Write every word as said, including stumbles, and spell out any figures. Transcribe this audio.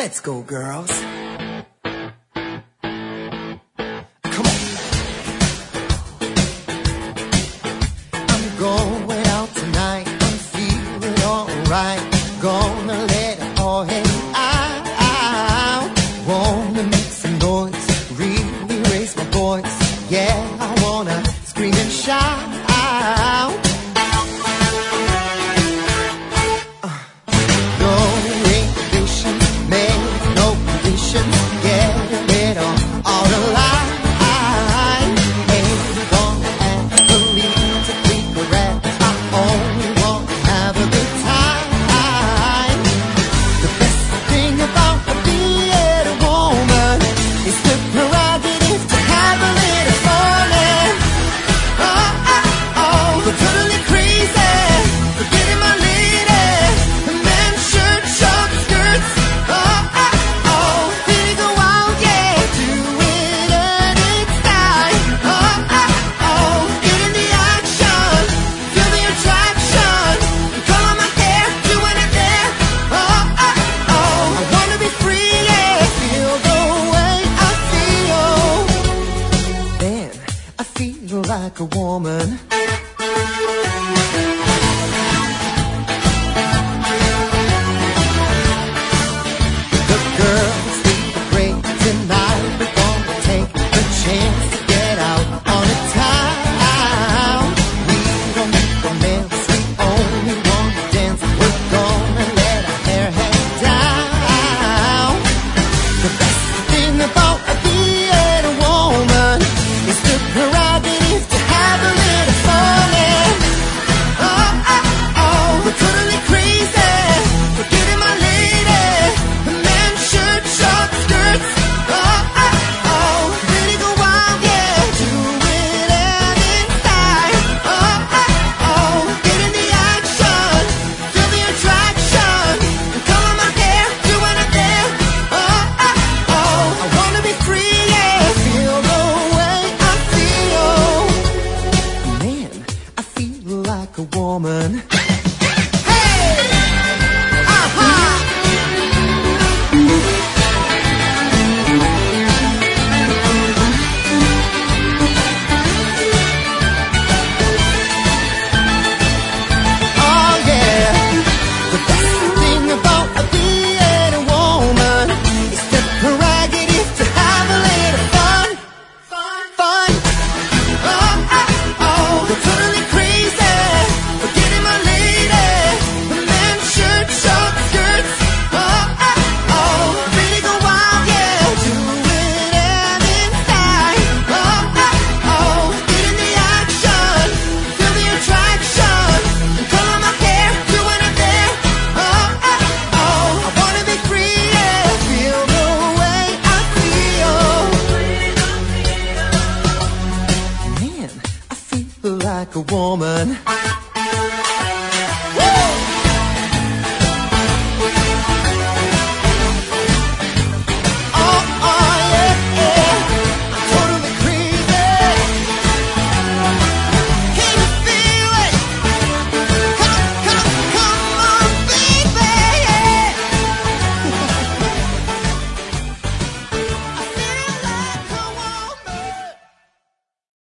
Let's go, girls. Come on. I'm going out tonight. I'm feeling alright. Gonna let it all hang out. Wanna make some noise, really raise my voice. Yeah, I wanna scream and shout. Like a woman. The girls think the break tonight. We're gonna take the chance to get out on a time. We don't need romance, we only want to dance. We're gonna let our hair hang down. The best thing about being a woman is the prerogative to have a little fun. And oh, oh, oh, we're totally crazy for getting my lady. The men shirt, short skirts. Oh, oh, oh, really go wild, yeah. Do it any style. Oh, oh, oh, get in the action. Feel the attraction. And color my hair, do what I dare. Oh, oh, oh, I wanna be free, yeah. Feel the way I feel. Man, I feel like a woman. Hey! Uh-huh! Oh, yeah. The best thing about being a woman is the prerogative to have a little fun. Fun, fun. Oh, oh, oh, we're totally crazy for getting my lady. The men's shirt, short skirts. Oh, oh, oh, really go wild, yeah. Do it any style. Oh, oh, oh, get in the action. Feel the attraction. And color my hair, do what I dare. Oh, oh, oh, I wanna be free, yeah. Feel the way I feel. Man, I feel like a woman.